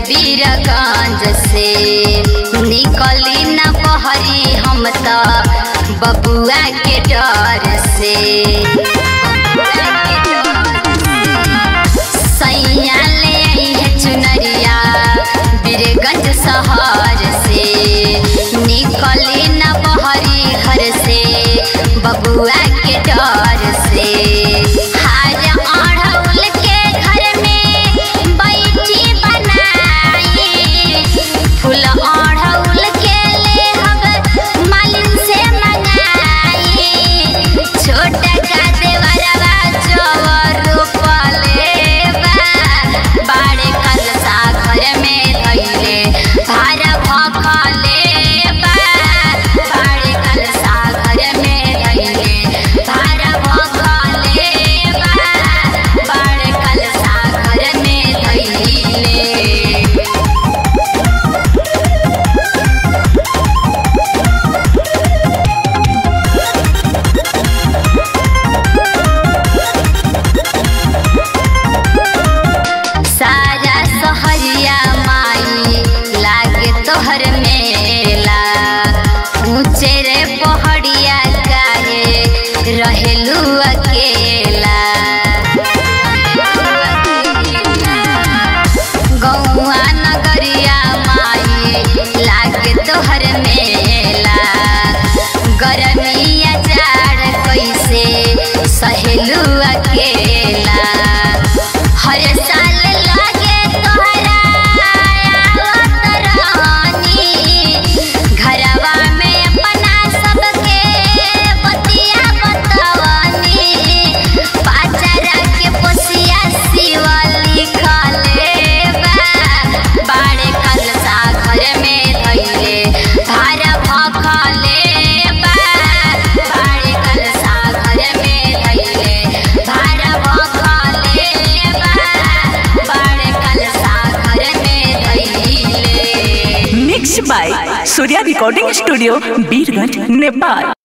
बीरगंज से निकली न बहरी हम तो बबुआ के डर से। सैया ले आई है चुनरिया बीरगंज शहर से निकली न बहरी घर से बबुआ के डर से। रहेलू अकेला गौआ नगरिया माई लागे तोहर मेला। गरमिया जाड़ कैसे सहेलू अकेला। हर साल लागे तोहरा आवत रानी घरवा में अपना सबके बतिया बाय सूर्या रिकॉर्डिंग स्टूडियो बीरगंज नेपाल।